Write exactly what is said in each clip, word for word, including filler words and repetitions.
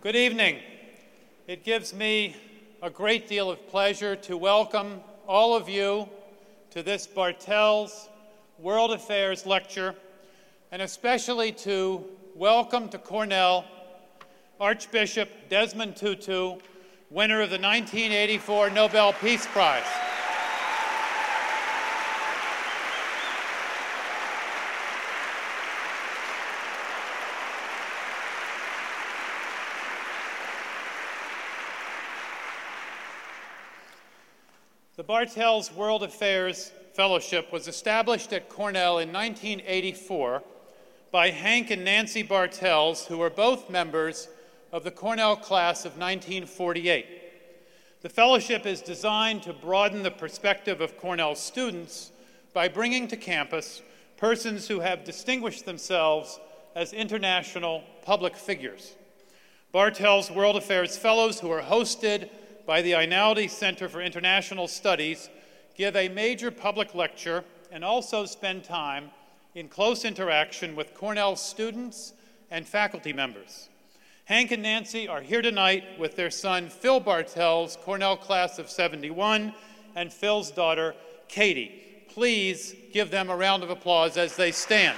Good evening. It gives me a great deal of pleasure to welcome all of you to this Bartels World Affairs lecture, and especially to welcome to Cornell Archbishop Desmond Tutu, winner of the nineteen eighty-four Nobel Peace Prize. The Bartels World Affairs Fellowship was established at Cornell in nineteen eighty-four by Hank and Nancy Bartels, who were both members of the Cornell class of nineteen forty-eight. The fellowship is designed to broaden the perspective of Cornell students by bringing to campus persons who have distinguished themselves as international public figures. Bartels World Affairs Fellows, who are hosted by the Einaudi Center for International Studies, give a major public lecture and also spend time in close interaction with Cornell students and faculty members. Hank and Nancy are here tonight with their son, Phil Bartels, Cornell class of seventy-one, and Phil's daughter, Katie. Please give them a round of applause as they stand.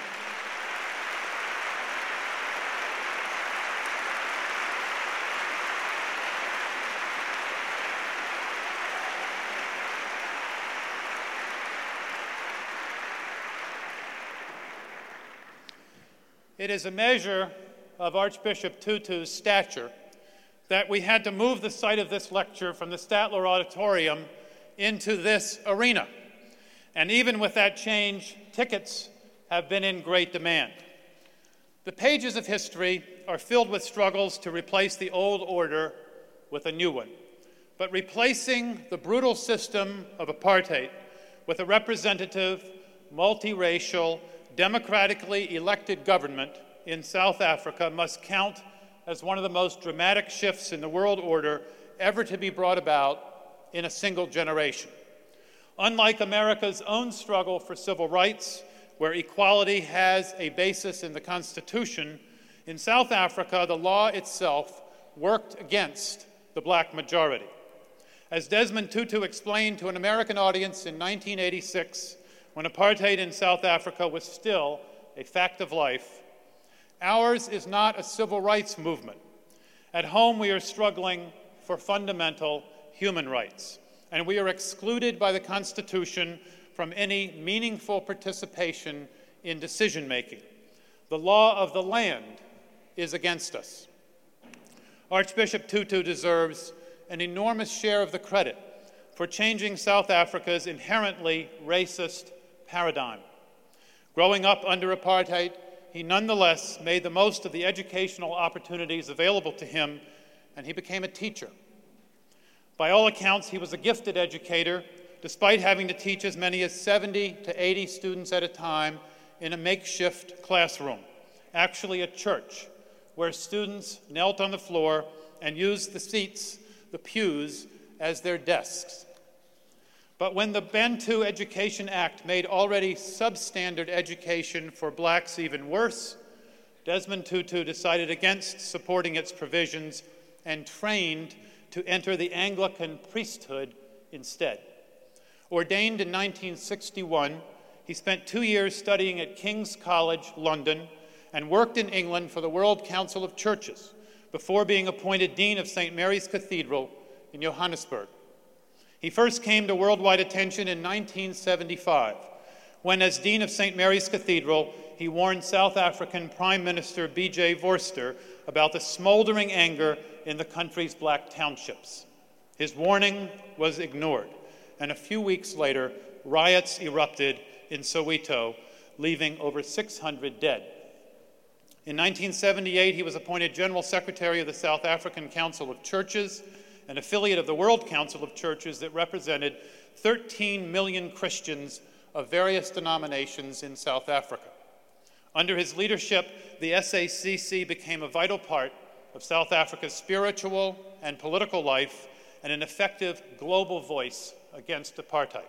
It is a measure of Archbishop Tutu's stature that we had to move the site of this lecture from the Statler Auditorium into this arena. And even with that change, tickets have been in great demand. The pages of history are filled with struggles to replace the old order with a new one. But replacing the brutal system of apartheid with a representative, multiracial, democratically elected government in South Africa must count as one of the most dramatic shifts in the world order ever to be brought about in a single generation. Unlike America's own struggle for civil rights, where equality has a basis in the Constitution, in South Africa, the law itself worked against the black majority. As Desmond Tutu explained to an American audience in nineteen eighty-six, when apartheid in South Africa was still a fact of life, ours is not a civil rights movement. At home, we are struggling for fundamental human rights, and we are excluded by the Constitution from any meaningful participation in decision-making. The law of the land is against us. Archbishop Tutu deserves an enormous share of the credit for changing South Africa's inherently racist paradigm. Growing up under apartheid, he nonetheless made the most of the educational opportunities available to him, and he became a teacher. By all accounts, he was a gifted educator, despite having to teach as many as seventy to eighty students at a time in a makeshift classroom, actually a church, where students knelt on the floor and used the seats, the pews, as their desks. But when the Bantu Education Act made already substandard education for blacks even worse, Desmond Tutu decided against supporting its provisions and trained to enter the Anglican priesthood instead. Ordained in nineteen sixty-one, he spent two years studying at King's College, London, and worked in England for the World Council of Churches before being appointed Dean of Saint Mary's Cathedral in Johannesburg. He first came to worldwide attention in nineteen seventy-five, when as Dean of Saint Mary's Cathedral, he warned South African Prime Minister B J Vorster about the smoldering anger in the country's black townships. His warning was ignored, and a few weeks later, riots erupted in Soweto, leaving over six hundred dead. In nineteen seventy-eight, he was appointed General Secretary of the South African Council of Churches, an affiliate of the World Council of Churches that represented thirteen million Christians of various denominations in South Africa. Under his leadership, the S A C C became a vital part of South Africa's spiritual and political life and an effective global voice against apartheid.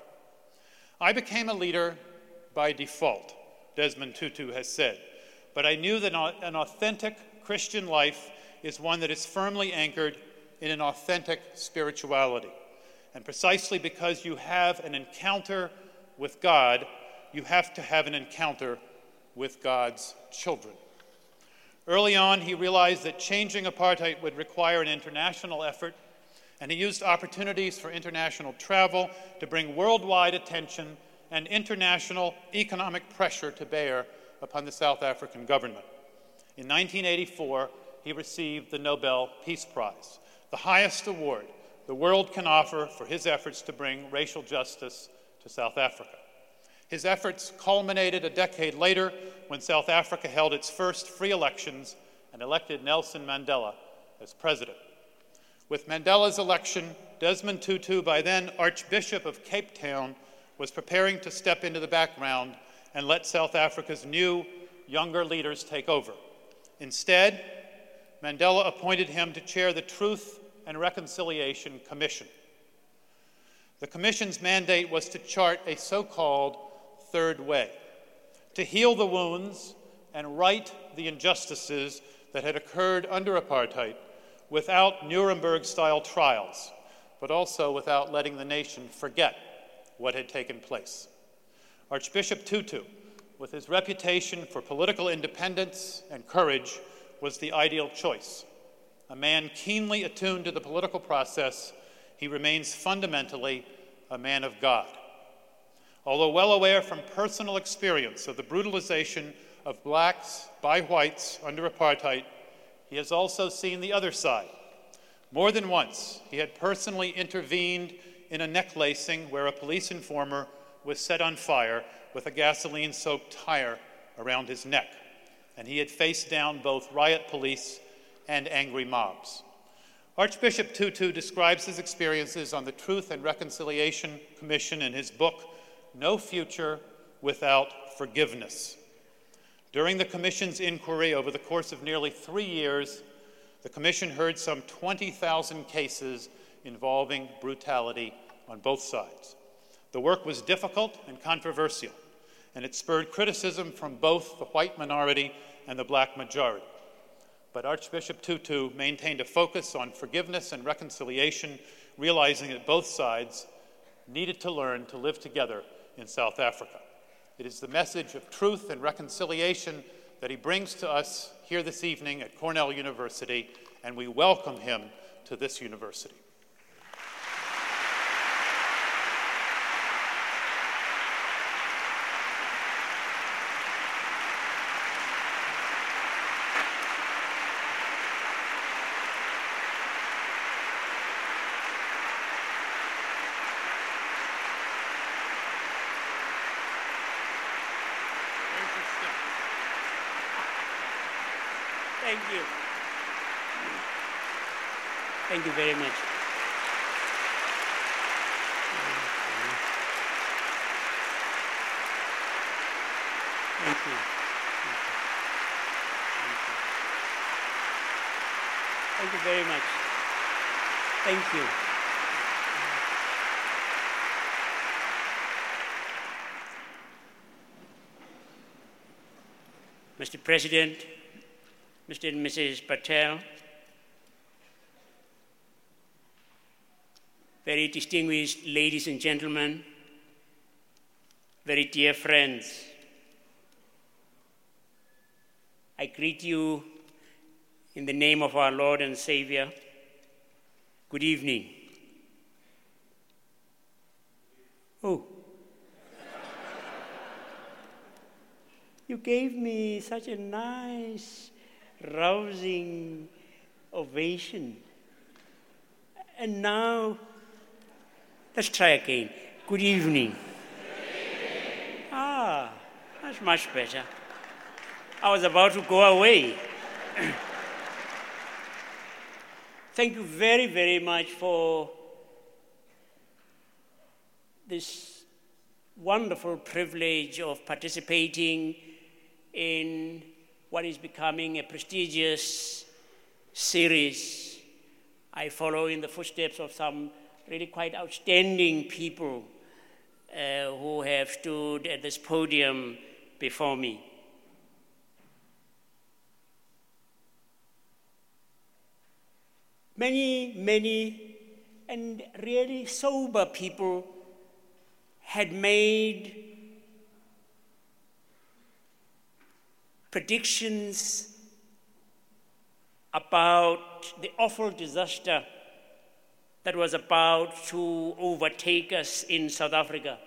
I became a leader by default, Desmond Tutu has said, but I knew that an authentic Christian life is one that is firmly anchored in an authentic spirituality. And precisely because you have an encounter with God, you have to have an encounter with God's children. Early on, he realized that changing apartheid would require an international effort, and he used opportunities for international travel to bring worldwide attention and international economic pressure to bear upon the South African government. In nineteen eighty-four, he received the Nobel Peace Prize, the highest award the world can offer for his efforts to bring racial justice to South Africa. His efforts culminated a decade later when South Africa held its first free elections and elected Nelson Mandela as president. With Mandela's election, Desmond Tutu, by then Archbishop of Cape Town, was preparing to step into the background and let South Africa's new, younger leaders take over. Instead, Mandela appointed him to chair the Truth and Reconciliation Commission. The commission's mandate was to chart a so-called third way, to heal the wounds and right the injustices that had occurred under apartheid without Nuremberg-style trials, but also without letting the nation forget what had taken place. Archbishop Tutu, with his reputation for political independence and courage, was the ideal choice. A man keenly attuned to the political process, he remains fundamentally a man of God. Although well aware from personal experience of the brutalization of blacks by whites under apartheid, he has also seen the other side. More than once, he had personally intervened in a necklacing where a police informer was set on fire with a gasoline-soaked tire around his neck, and he had faced down both riot police and angry mobs. Archbishop Tutu describes his experiences on the Truth and Reconciliation Commission in his book, No Future Without Forgiveness. During the Commission's inquiry over the course of nearly three years, the Commission heard some twenty thousand cases involving brutality on both sides. The work was difficult and controversial, and it spurred criticism from both the white minority and the black majority. But Archbishop Tutu maintained a focus on forgiveness and reconciliation, realizing that both sides needed to learn to live together in South Africa. It is the message of truth and reconciliation that he brings to us here this evening at Cornell University, and we welcome him to this university. Thank you. Thank you very much. Thank you. Thank you very much. Thank you. Mister President, Mister and Missus Patel, very distinguished ladies and gentlemen, very dear friends, I greet you in the name of our Lord and Savior. Good evening. Oh. You gave me such a nice, rousing ovation. And now, let's try again. Good evening. Ah, that's much better. I was about to go away. Thank you very, very much for this wonderful privilege of participating in what is becoming a prestigious series. I follow in the footsteps of some really quite outstanding people uh, who have stood at this podium before me. Many, many, and really sober people had made predictions about the awful disaster that was about to overtake us in South Africa.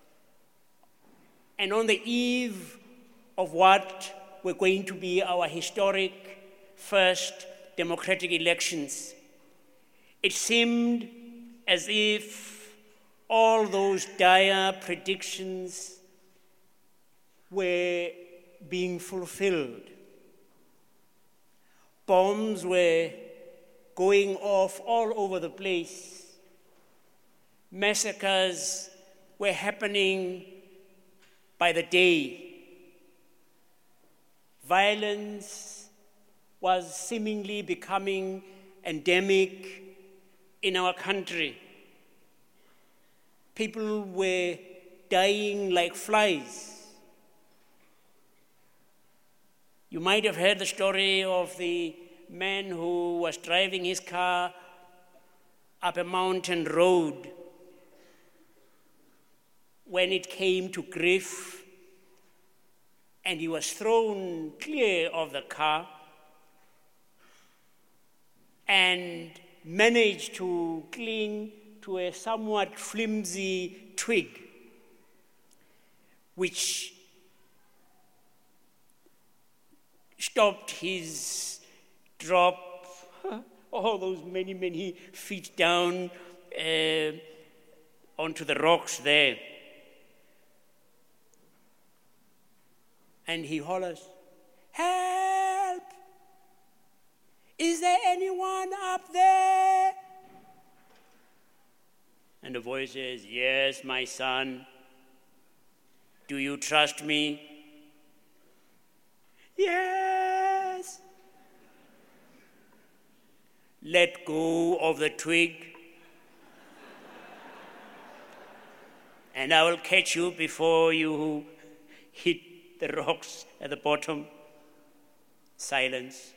And on the eve of what were going to be our historic first democratic elections, it seemed as if all those dire predictions were being fulfilled. Bombs were going off all over the place. Massacres were happening by the day. Violence was seemingly becoming endemic in our country. People were dying like flies. You might have heard the story of the man who was driving his car up a mountain road. When it came to grief, and he was thrown clear of the car and managed to cling to a somewhat flimsy twig, which stopped his drop all those many, many feet down uh, onto the rocks there. And he hollers, "Help! Is there anyone up there?" And the voice says, "Yes, my son. Do you trust me?" "Yes." "Let go of the twig, and I will catch you before you hit the rocks at the bottom." Silence.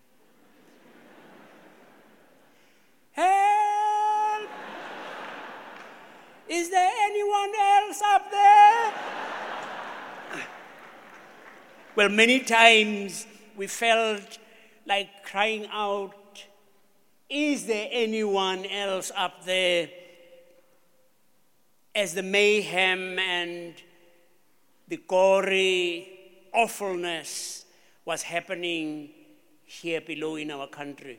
"Help! Is there anyone else up there?" Well, many times we felt like crying out, "Is there anyone else up there?" as the mayhem and the gory awfulness was happening here below in our country.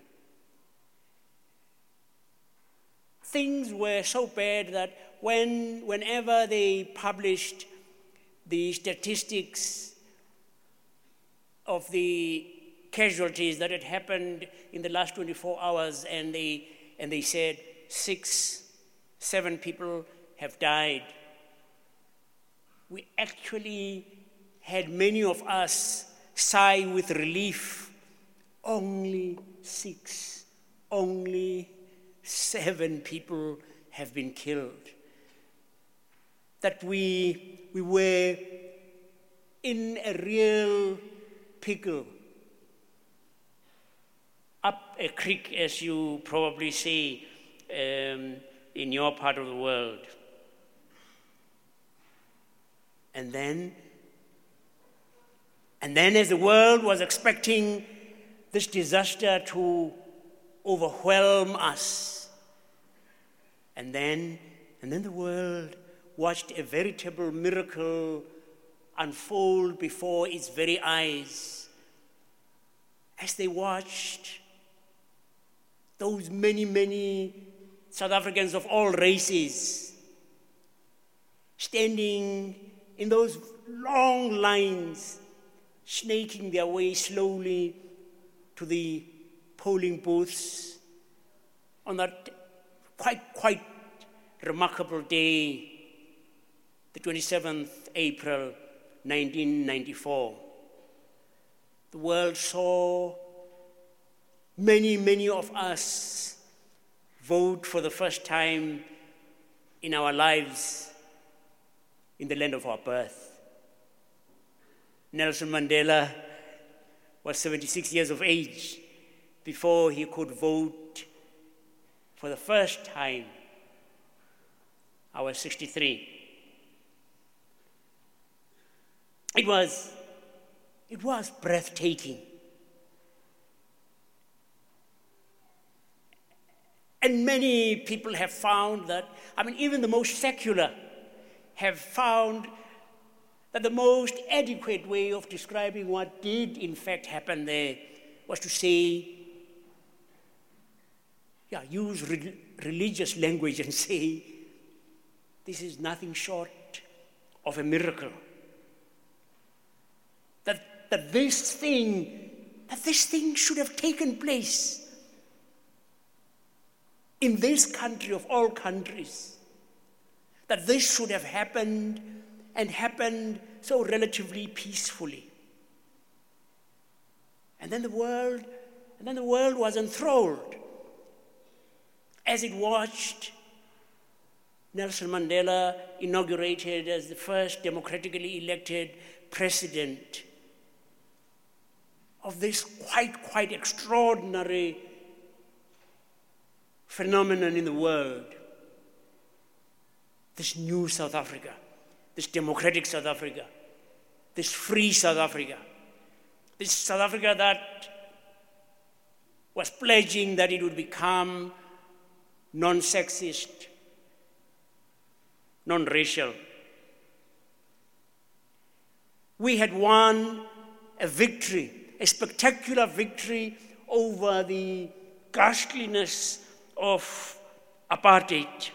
Things were so bad that when, whenever they published the statistics of the casualties that had happened in the last twenty-four hours, and they, and they said six, seven people have died, we actually had many of us sigh with relief. Only six, only seven people have been killed. That we, we were in a real pickle. Up a creek, as you probably say um, in your part of the world. And then, and then as the world was expecting this disaster to overwhelm us, and then, and then the world watched a veritable miracle unfold before its very eyes. As they watched those many, many South Africans of all races standing in those long lines, snaking their way slowly to the polling booths on that quite, quite remarkable day, the twenty-seventh of April, nineteen ninety-four. The world saw many, many of us vote for the first time in our lives in the land of our birth. Nelson Mandela was seventy-six years of age before he could vote for the first time. I was sixty-three. It was, it was breathtaking. And many people have found that, I mean, even the most secular have found that the most adequate way of describing what did in fact happen there was to say, yeah, use re- religious language and say, this is nothing short of a miracle. That, that this thing, that this thing should have taken place in this country of all countries, that this should have happened and happened so relatively peacefully. And then the world, and then the world was enthralled as it watched Nelson Mandela inaugurated as the first democratically elected president of this quite, quite extraordinary phenomenon in the world. This new South Africa, this democratic South Africa, this free South Africa, this South Africa that was pledging that it would become non-sexist, non-racial. We had won a victory, a spectacular victory over the ghastliness of apartheid.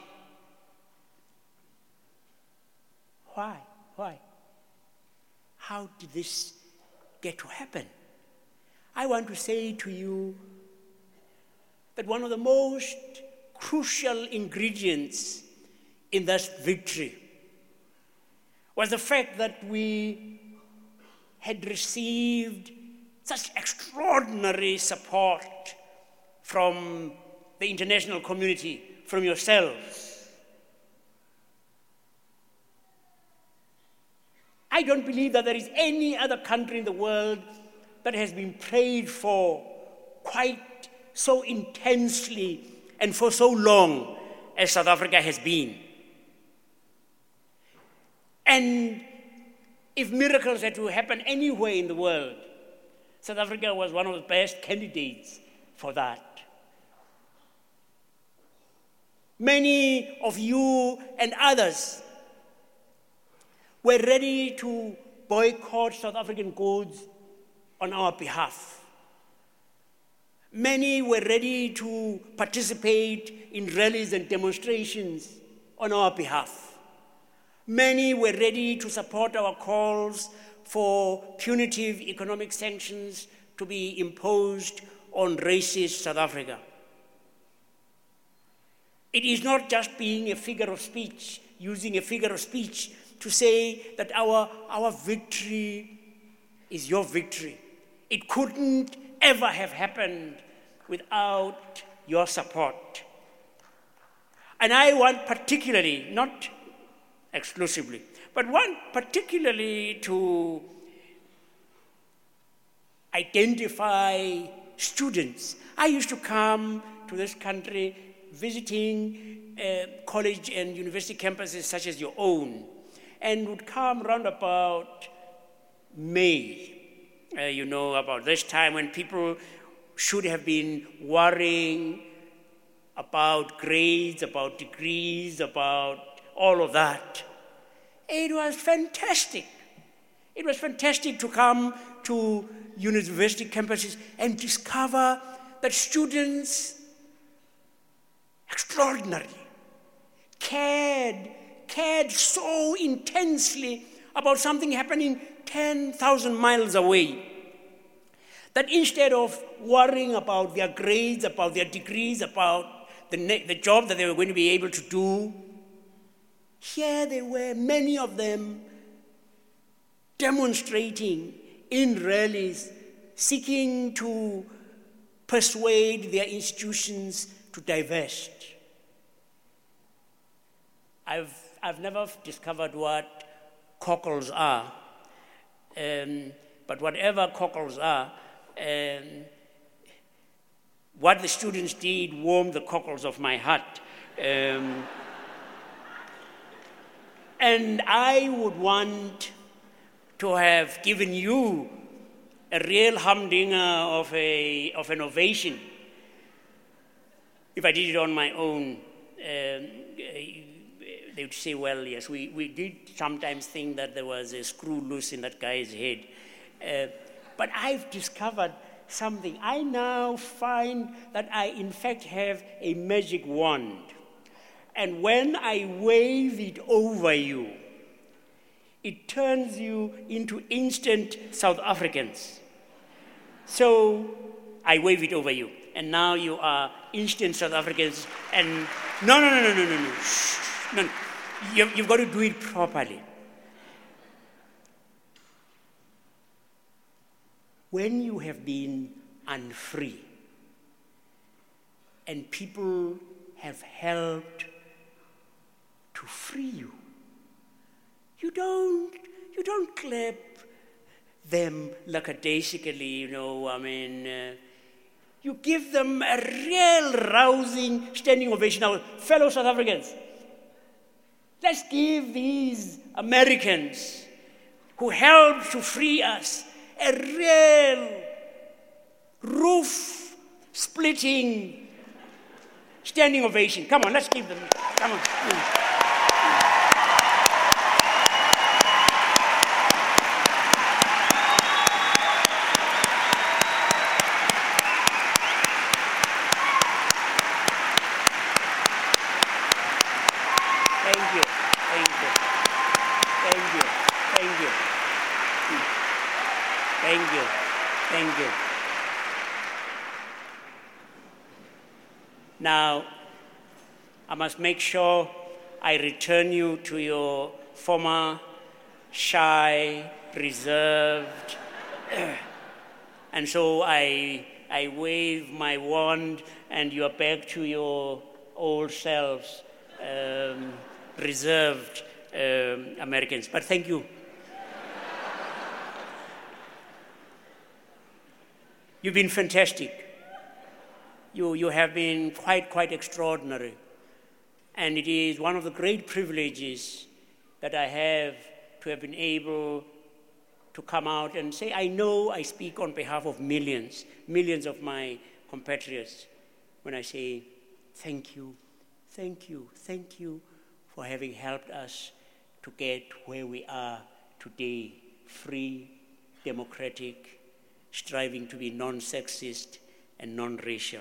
Why? Why? How did this get to happen? I want to say to you that one of the most crucial ingredients in that victory was the fact that we had received such extraordinary support from the international community, from yourselves. I don't believe that there is any other country in the world that has been prayed for quite so intensely and for so long as South Africa has been. And if miracles had to happen anywhere in the world, South Africa was one of the best candidates for that. Many of you and others were ready to boycott South African goods on our behalf. Many were ready to participate in rallies and demonstrations on our behalf. Many were ready to support our calls for punitive economic sanctions to be imposed on racist South Africa. It is not just being a figure of speech, using a figure of speech to say that our, our victory is your victory. It couldn't ever have happened without your support. And I want particularly, not exclusively, but want particularly to identify students. I used to come to this country visiting uh, college and university campuses such as your own, and would come round about May, uh, you know, about this time when people should have been worrying about grades, about degrees, about all of that. It was fantastic. It was fantastic to come to university campuses and discover that students extraordinarily cared, cared so intensely about something happening ten thousand miles away, that instead of worrying about their grades, about their degrees, about the, ne- the job that they were going to be able to do, here they were, many of them, demonstrating in rallies, seeking to persuade their institutions to divest. I've, I've never discovered what cockles are, um, but whatever cockles are, um, what the students did warmed the cockles of my heart. Um, and I would want to have given you a real humdinger of, a, of an ovation if I did it on my own. Um, they would say, well, yes, we, we did sometimes think that there was a screw loose in that guy's head. Uh, but I've discovered something. I now find that I, in fact, have a magic wand. And when I wave it over you, it turns you into instant South Africans. So I wave it over you. And now you are instant South Africans. And no, no, no, no, no, no, no. Shh, no, no. You've, you've got to do it properly. When you have been unfree and people have helped to free you, you don't, you don't clap them lackadaisically, you know, I mean, uh, you give them a real rousing standing ovation. Now, fellow South Africans, let's give these Americans who helped to free us a real roof-splitting standing ovation. Come on, let's give them. Come on. Thank you. Thank you. Thank you. Thank you. Thank you. Thank you. Now, I must make sure I return you to your former shy, reserved, and so I, I wave my wand and you are back to your old selves, um, reserved um, Americans. But thank you. You've been fantastic. You, you have been quite, quite extraordinary. And it is one of the great privileges that I have to have been able to come out and say, I know I speak on behalf of millions, millions of my compatriots, when I say, thank you, thank you, thank you for having helped us to get where we are today, free, democratic, striving to be non-sexist and non-racial.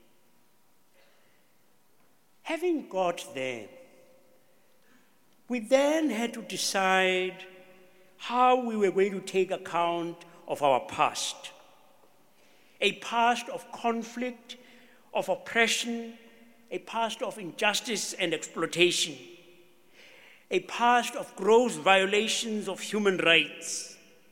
Having got there, we then had to decide how we were going to take account of our past. A past of conflict, of oppression, a past of injustice and exploitation, a past of gross violations of human rights.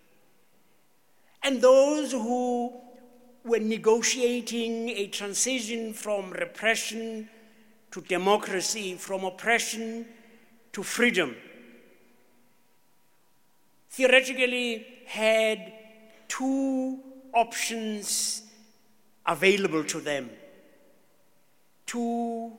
And those who were negotiating a transition from repression to democracy, from oppression to freedom, theoretically had two options available to them, two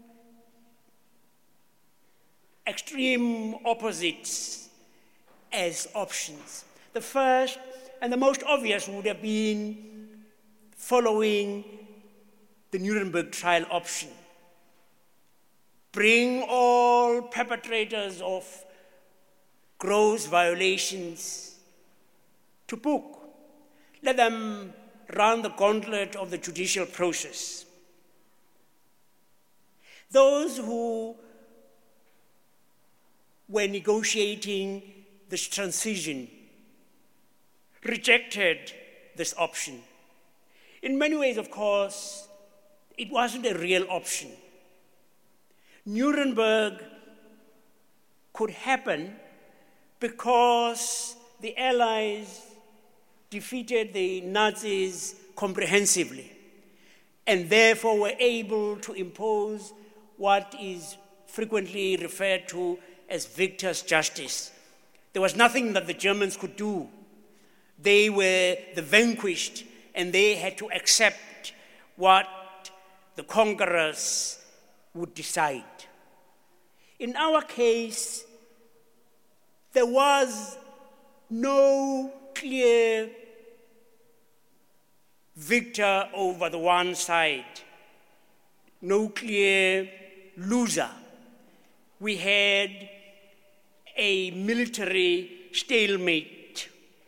extreme opposites as options. The first and the most obvious would have been following the Nuremberg trial option. Bring all perpetrators of gross violations to book. Let them run the gauntlet of the judicial process. Those who were negotiating this transition rejected this option. In many ways, of course, it wasn't a real option. Nuremberg could happen because the Allies defeated the Nazis comprehensively and therefore were able to impose what is frequently referred to as victor's justice. There was nothing that the Germans could do. They were the vanquished, and they had to accept what the conquerors would decide. In our case, there was no clear victor over the one side, no clear loser. We had a military stalemate.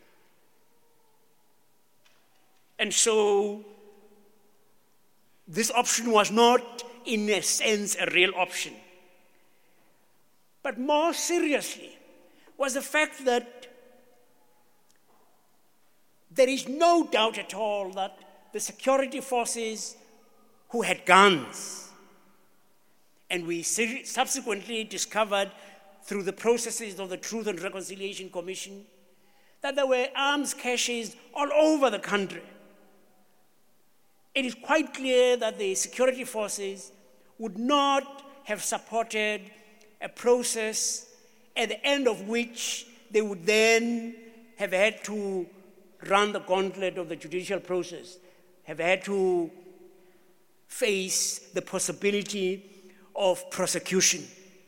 And so this option was not, in a sense, a real option. But more seriously was the fact that there is no doubt at all that the security forces who had guns, and we subsequently discovered through the processes of the Truth and Reconciliation Commission that there were arms caches all over the country. It is quite clear that the security forces would not have supported a process at the end of which they would then have had to run the gauntlet of the judicial process, have had to face the possibility of prosecution.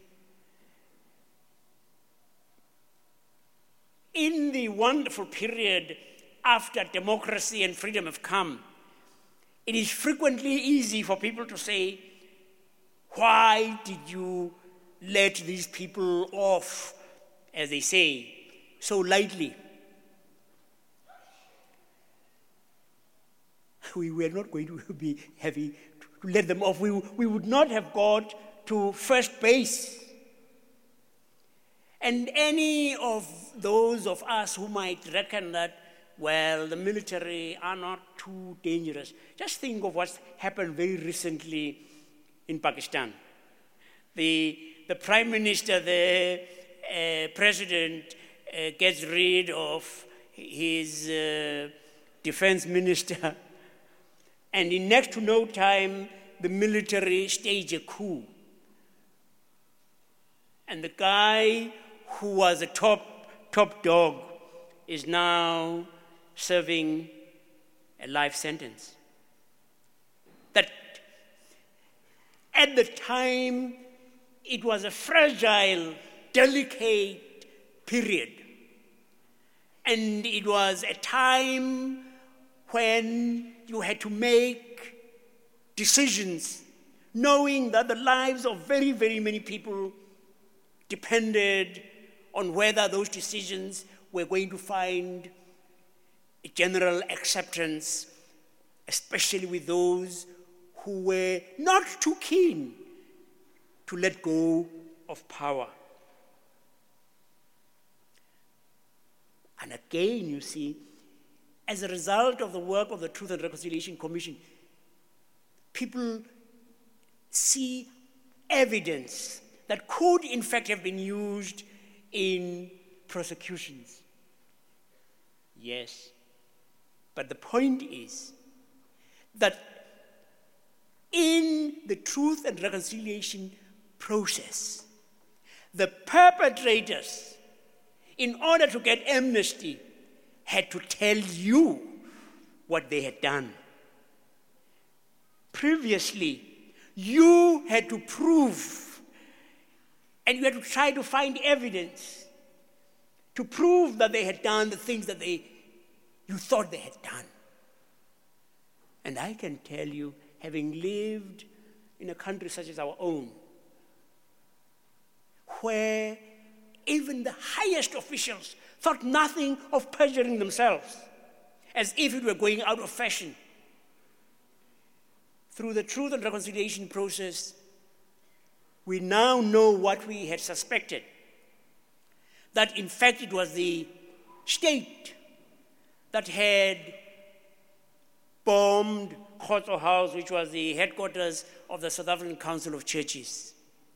In the wonderful period after democracy and freedom have come, it is frequently easy for people to say, why did you let these people off, as they say, so lightly? We were not going to be heavy to let them off. We, we would not have got to first base. And any of those of us who might reckon that, well, the military are not too dangerous, just think of what's happened very recently in Pakistan. The, the Prime Minister, the uh, President, uh, gets rid of his uh, Defense Minister, and in next to no time, the military stage a coup. And the guy who was a top, top dog is now serving a life sentence. That at the time, it was a fragile, delicate period. And it was a time when you had to make decisions, knowing that the lives of very, very many people depended on whether those decisions were going to find a general acceptance, especially with those who were not too keen to let go of power. And again, you see, as a result of the work of the Truth and Reconciliation Commission, people see evidence that could, in fact, have been used in prosecutions. Yes, but the point is that in the Truth and Reconciliation process, the perpetrators, in order to get amnesty, had to tell you what they had done. Previously, you had to prove, and you had to try to find evidence to prove that they had done the things that they, you thought they had done. And I can tell you, having lived in a country such as our own, where even the highest officials thought nothing of perjuring themselves, as if it were going out of fashion. Through the Truth and Reconciliation process, we now know what we had suspected, that in fact it was the state that had bombed Khotso House, which was the headquarters of the South African Council of Churches.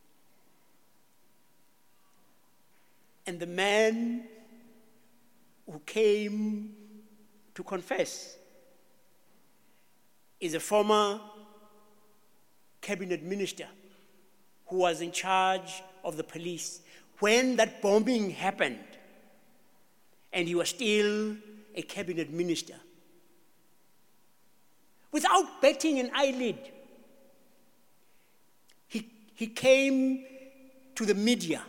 And the man who came to confess is a former cabinet minister who was in charge of the police when that bombing happened, and he was still a cabinet minister. Without batting an eyelid, he came to the media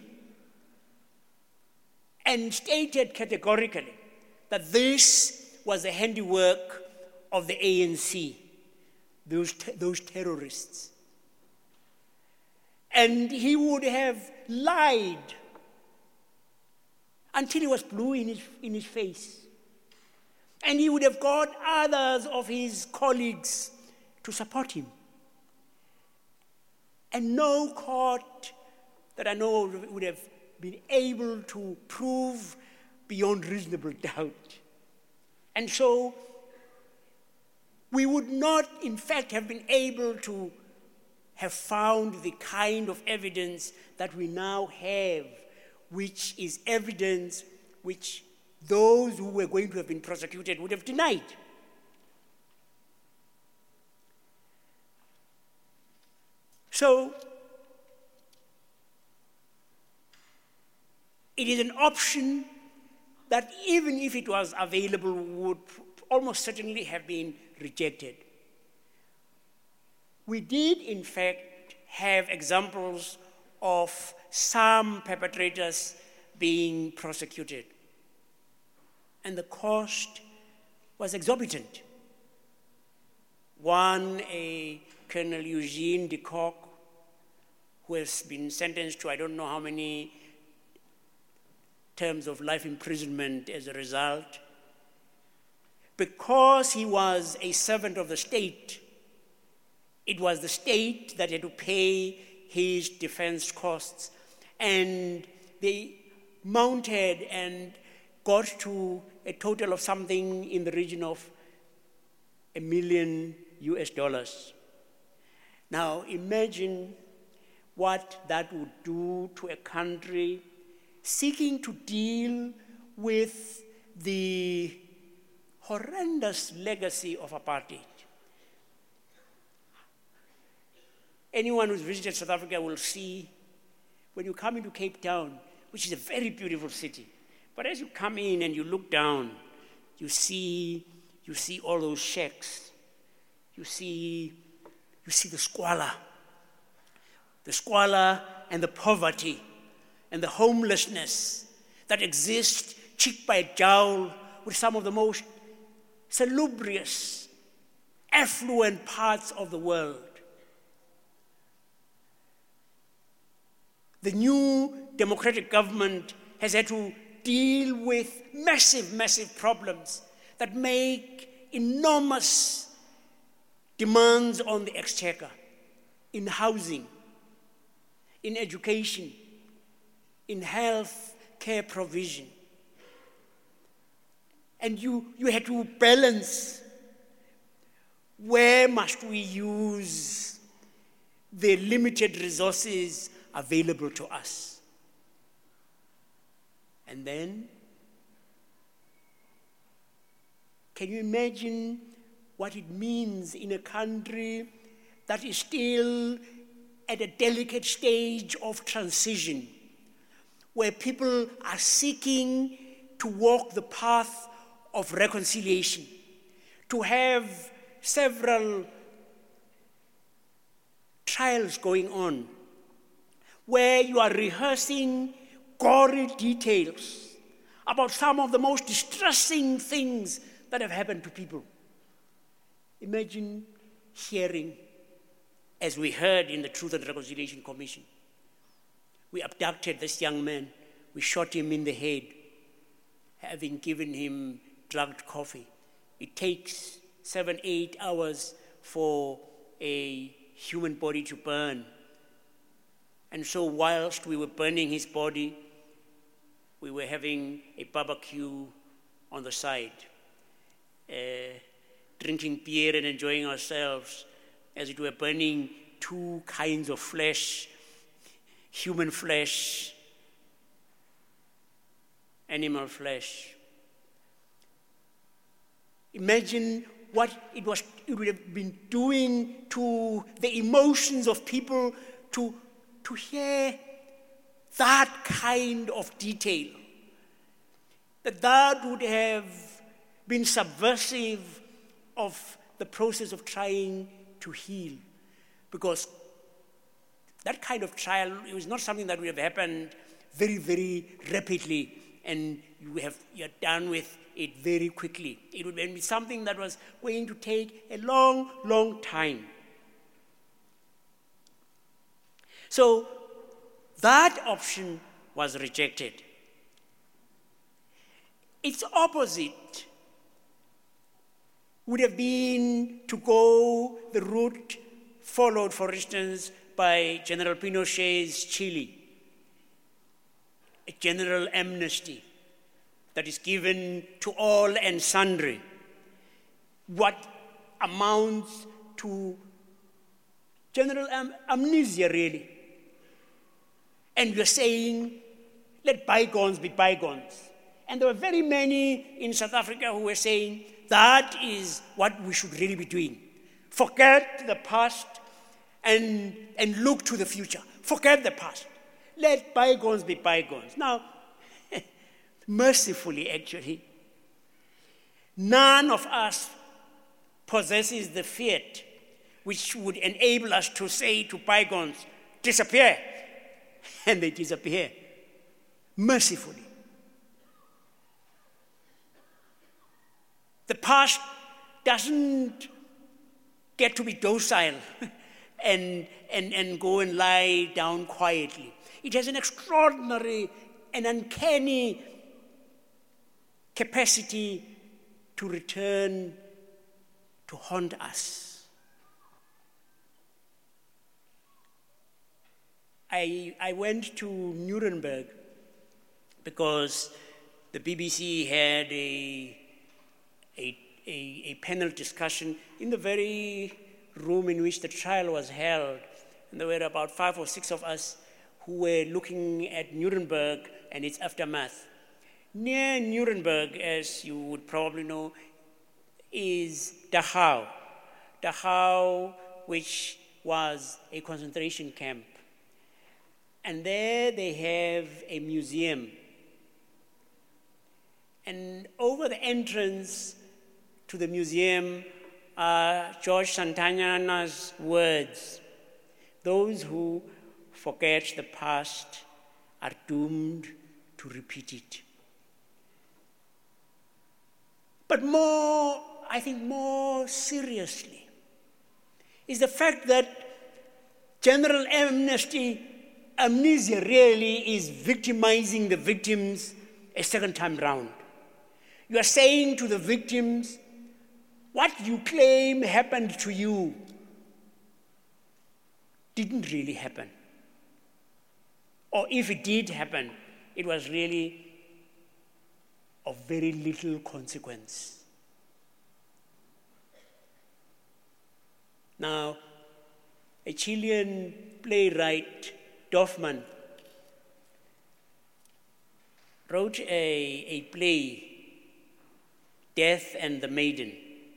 and stated categorically that this was the handiwork of the A N C, those, te- those terrorists. And he would have lied until he was blue in his, in his face. And he would have got others of his colleagues to support him. And no court that I know of would have been able to prove beyond reasonable doubt. And so we would not, in fact, have been able to have found the kind of evidence that we now have, which is evidence which those who were going to have been prosecuted would have denied. So, it is an option that even if it was available would almost certainly have been rejected. We did, in fact, have examples of some perpetrators being prosecuted. And the cost was exorbitant. One, a Colonel Eugene de Kock, who has been sentenced to I don't know how many terms of life imprisonment as a result, because he was a servant of the state. It was the state that had to pay his defense costs, and they mounted and got to a total of something in the region of a million U S dollars. Now imagine what that would do to a country seeking to deal with the horrendous legacy of apartheid. Anyone who's visited South Africa will see, when you come into Cape Town, which is a very beautiful city, but as you come in and you look down, you see, you see all those shacks. You see, you see the squalor, the squalor and the poverty and the homelessness that exists cheek by jowl with some of the most salubrious, affluent parts of the world. The new democratic government has had to deal with massive, massive problems that make enormous demands on the exchequer in housing, in education, in health care provision. And you, you had to balance, where must we use the limited resources available to us? And then, can you imagine what it means in a country that is still at a delicate stage of transition, where people are seeking to walk the path of reconciliation, to have several trials going on, where you are rehearsing gory details about some of the most distressing things that have happened to people. Imagine hearing, as we heard in the Truth and Reconciliation Commission, we abducted this young man, we shot him in the head, having given him drugged coffee. It takes seven, eight hours for a human body to burn. And so whilst we were burning his body, we were having a barbecue on the side, uh, drinking beer and enjoying ourselves as it were burning two kinds of flesh, human flesh, animal flesh. Imagine what it was it would have been doing to the emotions of people to, to hear that kind of detail. That that would have been subversive of the process of trying to heal. Because that kind of trial, it was not something that would have happened very, very rapidly, and you have, you're done with it very quickly. It would be something that was going to take a long, long time. So that option was rejected. Its opposite would have been to go the route followed, for instance, by General Pinochet's Chile, a general amnesty that is given to all and sundry, what amounts to general am- amnesia, really. And you're saying, let bygones be bygones. And there were very many in South Africa who were saying, that is what we should really be doing. Forget the past and, and look to the future. Forget the past. Let bygones be bygones. Now, mercifully, actually, none of us possesses the fiat which would enable us to say to bygones, disappear, and they disappear, mercifully. The past doesn't get to be docile and, and, and go and lie down quietly. It has an extraordinary and uncanny capacity to return to haunt us. I, I went to Nuremberg because the B B C had a, a, a, a panel discussion in the very room in which the trial was held. And there were about five or six of us who were looking at Nuremberg and its aftermath. Near Nuremberg, as you would probably know, is Dachau. Dachau, which was a concentration camp. And there they have a museum. And over the entrance to the museum are George Santayana's words: those who forget the past are doomed to repeat it. But more, I think more seriously, is the fact that general amnesty, amnesia really is victimizing the victims a second time round. You are saying to the victims, what you claim happened to you didn't really happen. Or if it did happen, it was really of very little consequence. Now, a Chilean playwright, Dorfman, wrote a, a play, Death and the Maiden.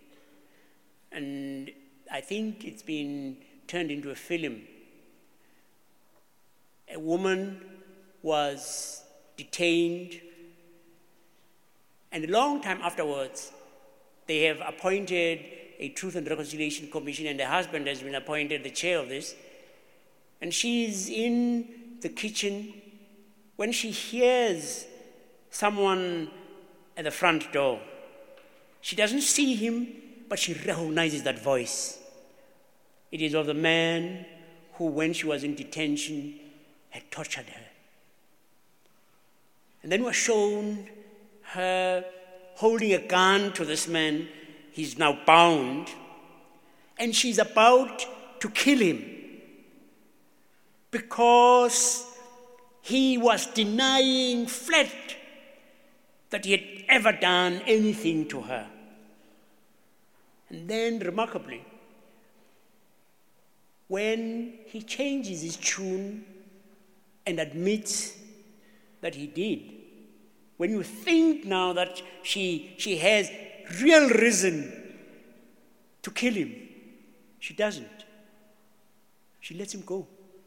And I think it's been turned into a film. A woman was detained, and a long time afterwards, they have appointed a Truth and Reconciliation Commission, and her husband has been appointed the chair of this. And she's in the kitchen when she hears someone at the front door. She doesn't see him, but she recognizes that voice. It is of the man who, when she was in detention, had tortured her. And then was shown her holding a gun to this man. He's now bound, and she's about to kill him because he was denying flat that he had ever done anything to her. And then, remarkably, when he changes his tune and admits that he did, when you think now that she, she has real reason to kill him, she doesn't. She lets him go.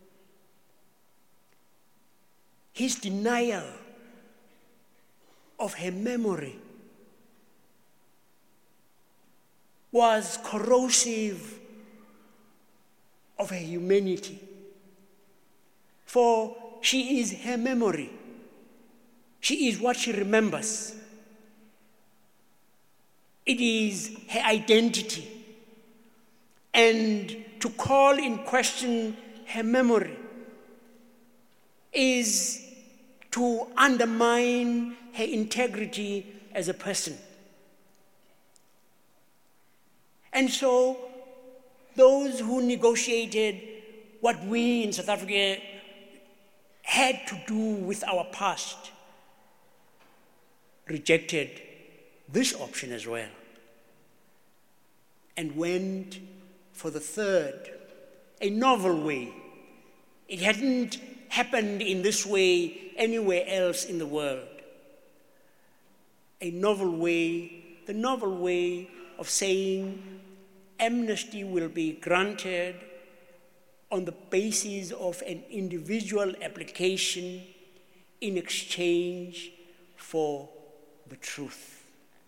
His denial of her memory was corrosive of her humanity. For she is her memory. She is what she remembers. It is her identity. And to call in question her memory is to undermine her integrity as a person. And so, those who negotiated what we in South Africa had to do with our past rejected this option as well and went for the third, a novel way. It hadn't happened in this way anywhere else in the world. A novel way, the novel way of saying amnesty will be granted on the basis of an individual application in exchange for the truth.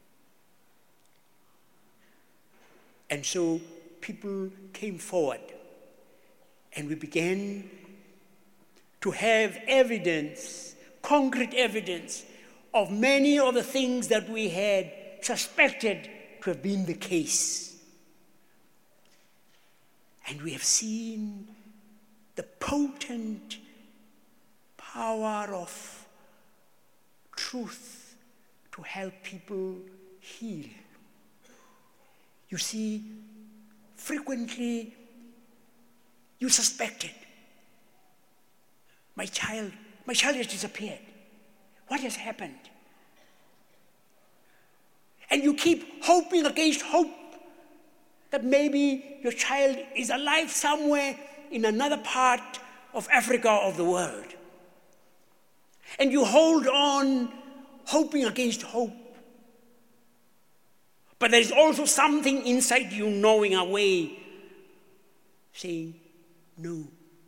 And so people came forward and we began to have evidence, concrete evidence, of many of the things that we had suspected to have been the case. And we have seen the potent power of truth to help people heal. You see, frequently you suspected, my child, my child has disappeared. What has happened? And you keep hoping against hope that maybe your child is alive somewhere in another part of Africa or of the world. And you hold on, hoping against hope. But there is also something inside you gnawing away, saying, no,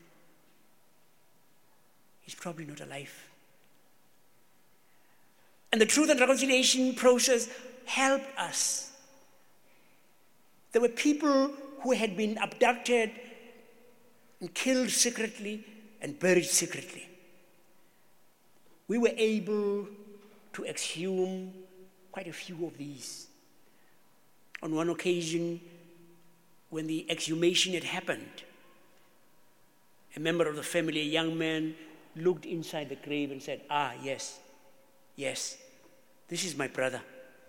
he's probably not alive. And the Truth and Reconciliation process helped us. There were people who had been abducted and killed secretly and buried secretly. We were able to exhume quite a few of these. On one occasion, when the exhumation had happened, a member of the family, a young man, looked inside the grave and said, ah, yes, yes, this is my brother.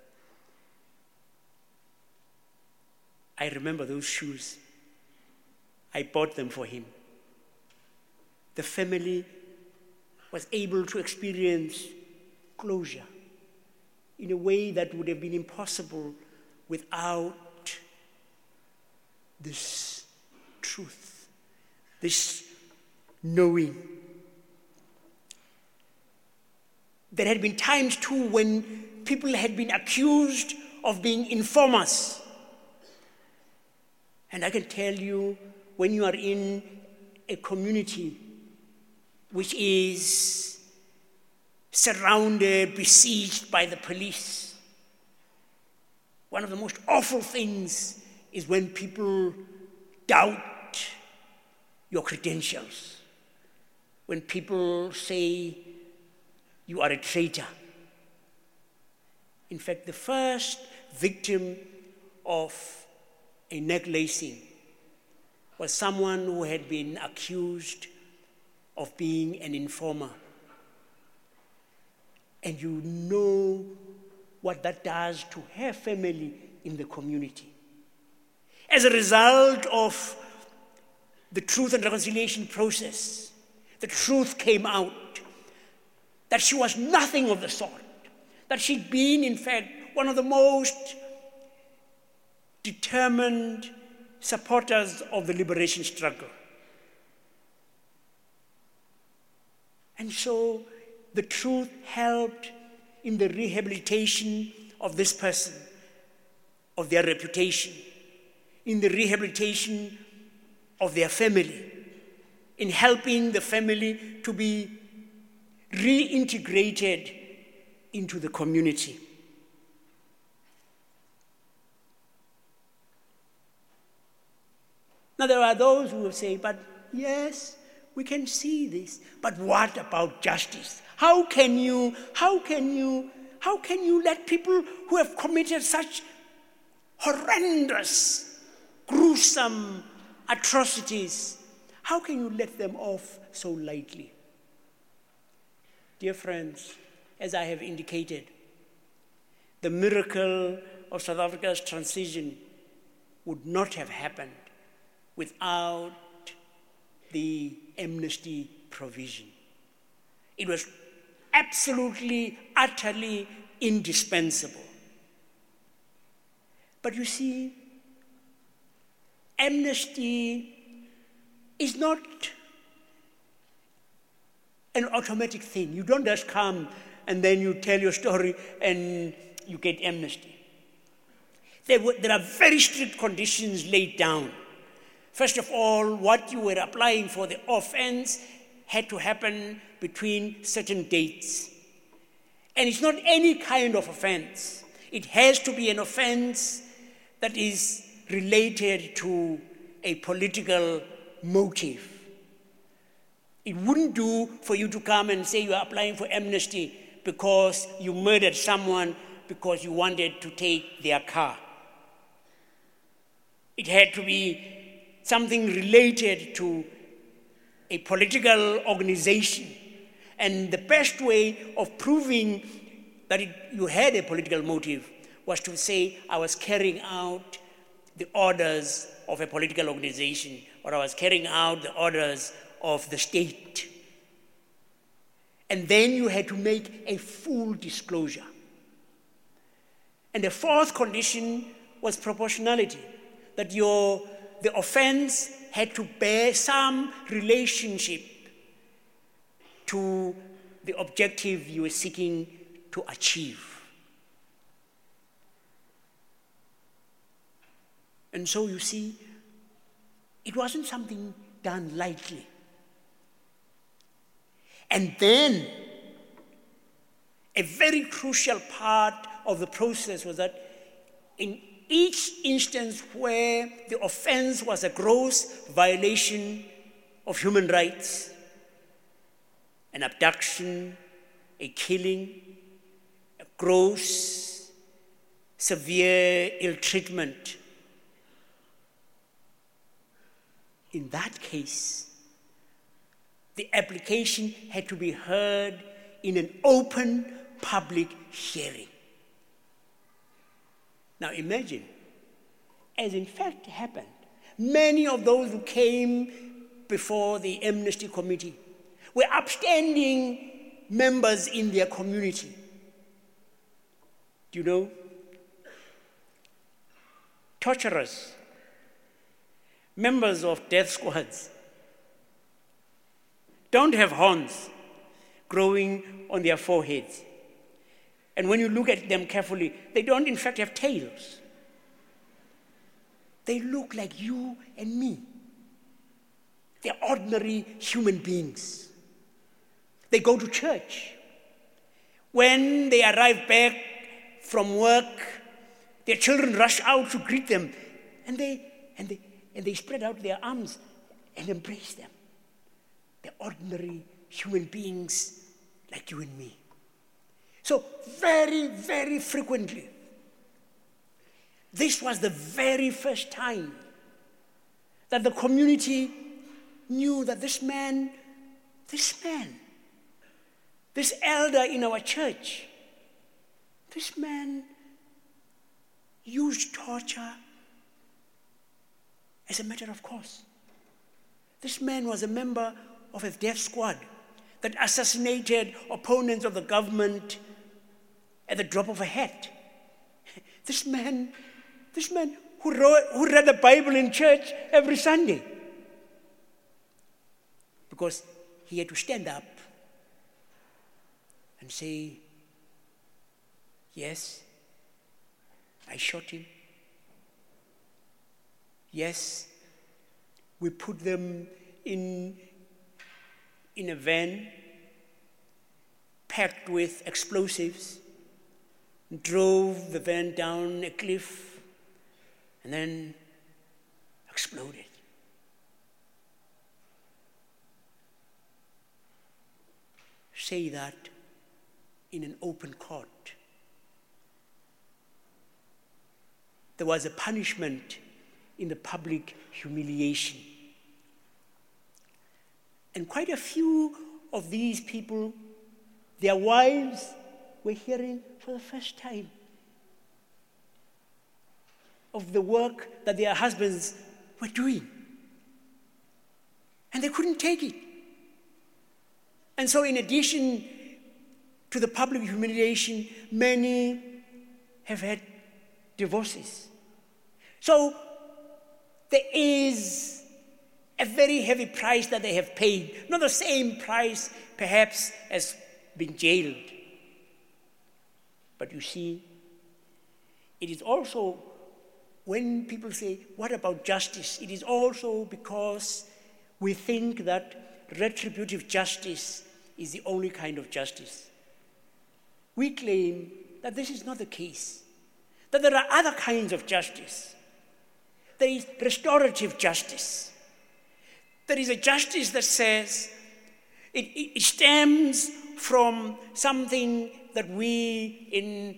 I remember those shoes. I bought them for him. The family was able to experience closure in a way that would have been impossible without this truth, this knowing. There had been times too when people had been accused of being informers. And I can tell you, when you are in a community which is surrounded, besieged by the police, one of the most awful things is when people doubt your credentials, when people say you are a traitor. In fact, the first victim of a necklacing was someone who had been accused of being an informer. And you know what that does to her family in the community. As a result of the Truth and Reconciliation process, the truth came out that she was nothing of the sort, that she'd been, in fact, one of the most determined supporters of the liberation struggle. And so the truth helped in the rehabilitation of this person, of their reputation, in the rehabilitation of their family, in helping the family to be reintegrated into the community. Now there are those who will say, but yes, we can see this. But what about justice? How can you, how can you, how can you let people who have committed such horrendous, gruesome atrocities, how can you let them off so lightly? Dear friends, as I have indicated, the miracle of South Africa's transition would not have happened without the amnesty provision. It was absolutely, utterly indispensable. But you see, amnesty is not an automatic thing. You don't just come and then you tell your story and you get amnesty. There, were, there are very strict conditions laid down. First of all, what you were applying for, the offense, had to happen between certain dates. And it's not any kind of offense. It has to be an offense that is related to a political motive. It wouldn't do for you to come and say you are applying for amnesty because you murdered someone because you wanted to take their car. It had to be something related to a political organization. And the best way of proving that it, you had a political motive was to say, I was carrying out the orders of a political organization, or I was carrying out the orders of the state. And then you had to make a full disclosure. And the fourth condition was proportionality, that your the offense had to bear some relationship to the objective you were seeking to achieve. And so you see, it wasn't something done lightly. And then, a very crucial part of the process was that in each instance where the offense was a gross violation of human rights, an abduction, a killing, a gross, severe ill treatment, in that case, the application had to be heard in an open public hearing. Now imagine, as in fact happened, many of those who came before the Amnesty Committee were upstanding members in their community. Do you know? Torturers, members of death squads, don't have horns growing on their foreheads. And when you look at them carefully, they don't in fact have tails. They look like you and me. They're ordinary human beings. They go to church. When they arrive back from work, their children rush out to greet them, and they and they and they spread out their arms and embrace them. They're ordinary human beings like you and me. So very, very frequently, this was the very first time that the community knew that this man, this man, this elder in our church, this man used torture as a matter of course. This man was a member of a death squad that assassinated opponents of the government at the drop of a hat. This man, this man who, wrote, who read the Bible in church every Sunday, because he had to stand up and say, yes, I shot him. Yes, we put them in, in a van packed with explosives, drove the van down a cliff, and then exploded. say that in an open court. There was a punishment in the public humiliation. And quite a few of these people, their wives were hearing for the first time of the work that their husbands were doing. And they couldn't take it. And so in addition to the public humiliation, many have had divorces. So there is a very heavy price that they have paid. Not the same price, perhaps, as being jailed. But you see, it is also, when people say, what about justice? It is also because we think that retributive justice is the only kind of justice. We claim that this is not the case, that there are other kinds of justice. There is restorative justice. There is a justice that says it, it, it stems from something that we in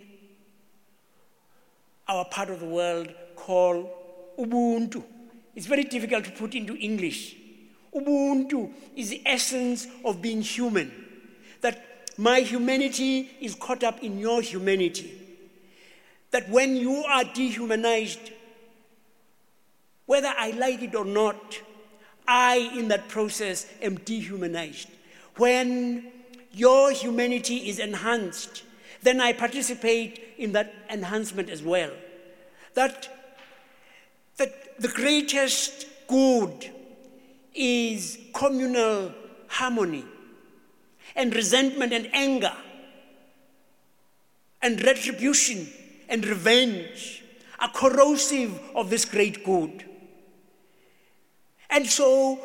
our part of the world call Ubuntu. It's very difficult to put into English. Ubuntu is the essence of being human, that my humanity is caught up in your humanity, that when you are dehumanized, whether I like it or not, I, in that process, am dehumanized. When your humanity is enhanced, then I participate in that enhancement as well. That, that the greatest good is communal harmony, and resentment and anger and retribution and revenge are corrosive of this great good. And so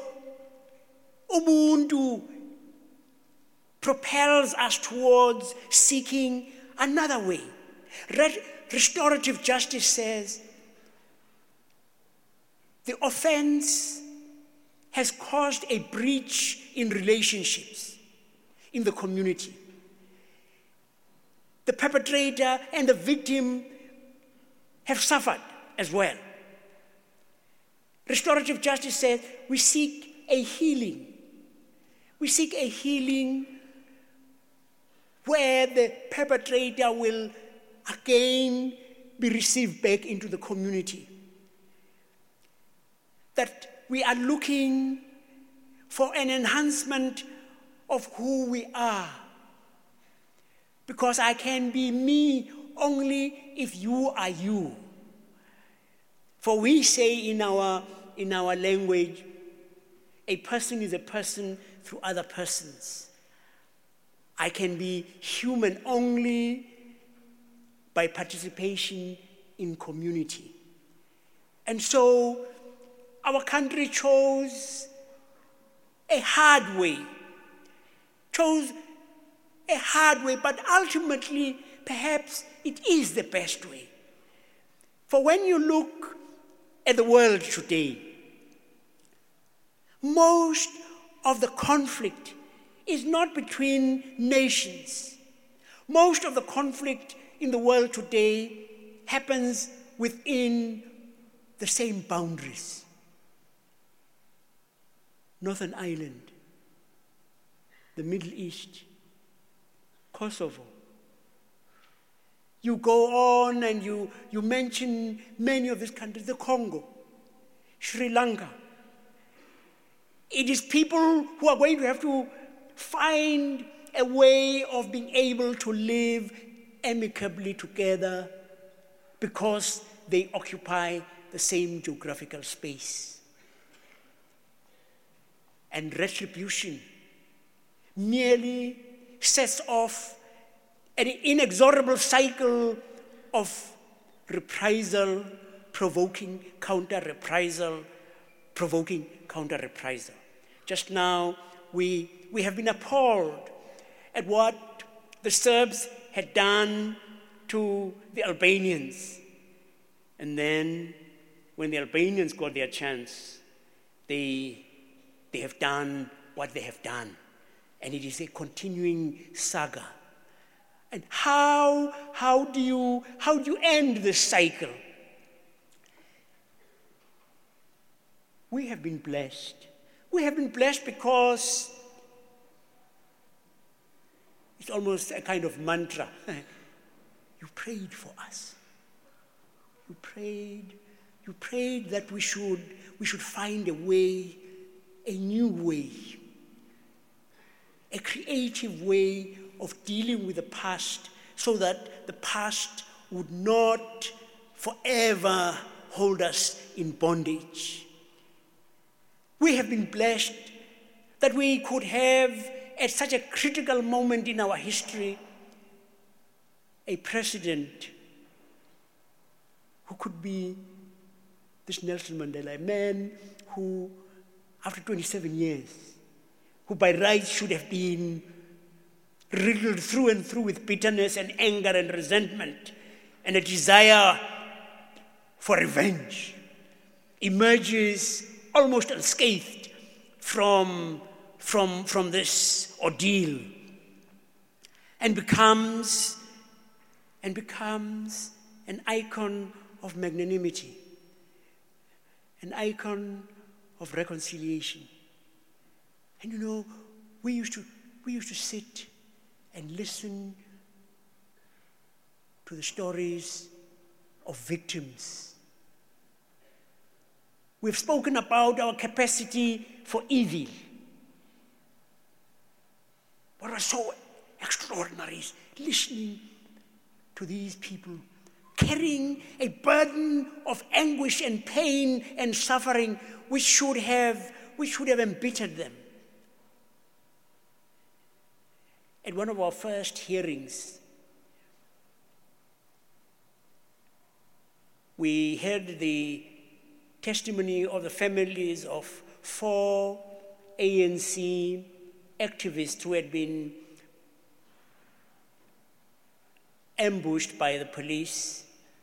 Ubuntu propels us towards seeking another way. Re- restorative justice says the offense has caused a breach in relationships in the community. The perpetrator and the victim have suffered as well. Restorative justice says we seek a healing. We seek a healing where the perpetrator will again be received back into the community. That we are looking for an enhancement of who we are. Because I can be me only if you are you. For we say in our, in our language, a person is a person through other persons. I can be human only by participation in community. And so our country chose a hard way, chose a hard way, but ultimately, perhaps it is the best way. For when you look at the world today, most of the conflict is not between nations. Most of the conflict in the world today happens within the same boundaries. Northern Ireland, the Middle East, Kosovo. You go on and you, you mention many of these countries, the Congo, Sri Lanka. It is people who are going to have to find a way of being able to live amicably together because they occupy the same geographical space. And retribution merely sets off an inexorable cycle of reprisal, provoking counter-reprisal, provoking counter-reprisal. Just now, we, we have been appalled at what the Serbs had done to the Albanians. And then, when the Albanians got their chance, they, they have done what they have done. And it is a continuing saga. And how, how, do you, how do you end this cycle? We have been blessed. We have been blessed because it's almost a kind of mantra. You prayed for us. You prayed, you prayed that we should, we should find a way, a new way, a creative way of dealing with the past so that the past would not forever hold us in bondage. We have been blessed that we could have, at such a critical moment in our history, a president who could be this Nelson Mandela, a man who, after twenty-seven years, who by rights should have been riddled through and through with bitterness and anger and resentment and a desire for revenge, emerges almost unscathed from, from, from this ordeal and becomes, and becomes an icon of magnanimity, an icon of reconciliation. And you know, we used to, we used to sit and listen to the stories of victims. We've spoken about our capacity for evil. What was so extraordinary is listening to these people carrying a burden of anguish and pain and suffering which should have, which should have embittered them. At one of our first hearings, we heard the testimony of the families of four A N C activists who had been ambushed by the police,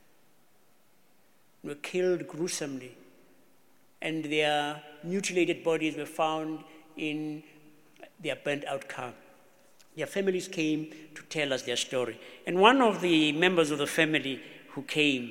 were killed gruesomely, and their mutilated bodies were found in their burnt-out car. Their families came to tell us their story. And one of the members of the family who came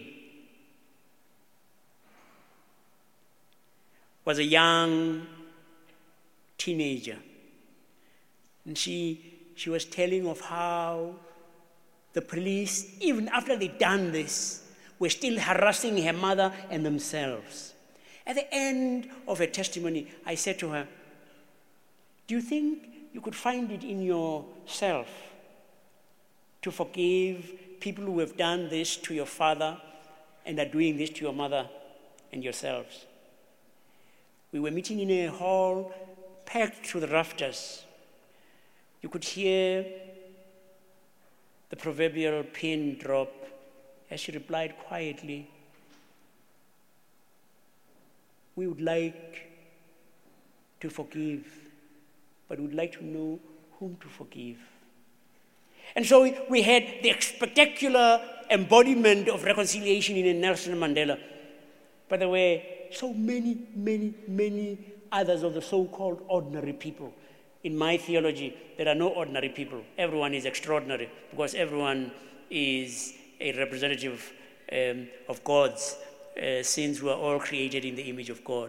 was a young teenager. And she, she was telling of how the police, even after they'd done this, were still harassing her mother and themselves. At the end of her testimony, I said to her, do you think you could find it in yourself to forgive people who have done this to your father and are doing this to your mother and yourselves? We were meeting in a hall packed to the rafters. You could hear the proverbial pin drop as she replied quietly, we would like to forgive, but we would like to know whom to forgive. And so we had the spectacular embodiment of reconciliation in Nelson Mandela. By the way, so many, many, many others of the so-called ordinary people. In my theology, there are no ordinary people. Everyone is extraordinary because everyone is a representative um, of God's, uh, since we are all created in the image of God.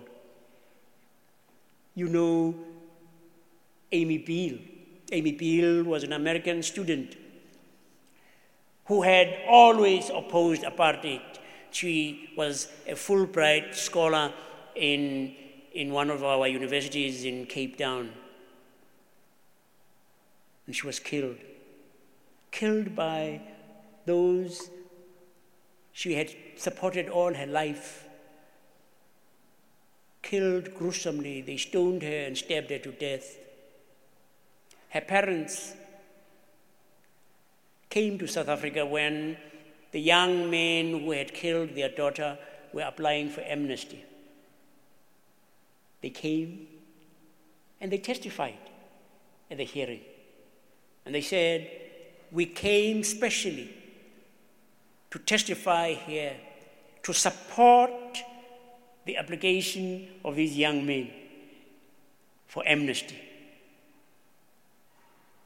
You know Amy Beale. Amy Beale was an American student who had always opposed apartheid. She was a Fulbright scholar in, in one of our universities in Cape Town. And she was killed. Killed by those she had supported all her life. Killed gruesomely. They stoned her and stabbed her to death. Her parents came to South Africa when the young men who had killed their daughter were applying for amnesty. They came and they testified at the hearing. And they said, we came specially to testify here, to support the application of these young men for amnesty.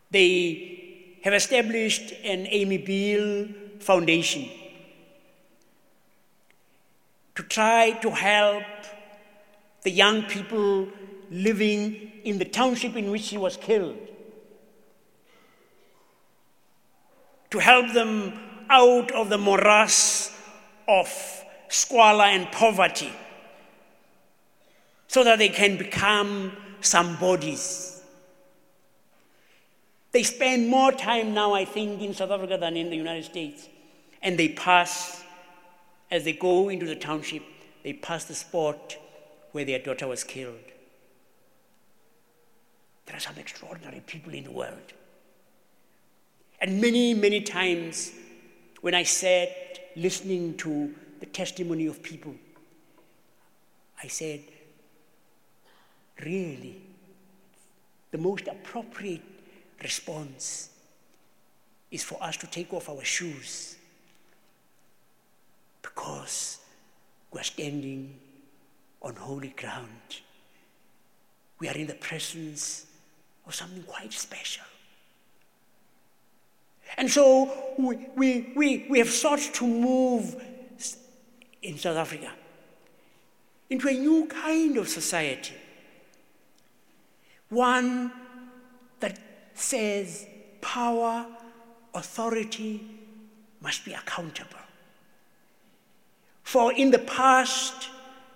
They have established an Amy Beale Foundation to try to help the young people living in the township in which he was killed, to help them out of the morass of squalor and poverty, so that they can become some bodies. They spend more time now, I think, in South Africa than in the United States. And they pass, as they go into the township, they pass the spot where their daughter was killed. There are some extraordinary people in the world. And many, many times when I sat listening to the testimony of people, I said, really, the most appropriate response is for us to take off our shoes, because we are standing on holy ground. We are in the presence of something quite special. And so we, we, we, we have sought to move in South Africa into a new kind of society. One that says power, authority must be accountable. For in the past,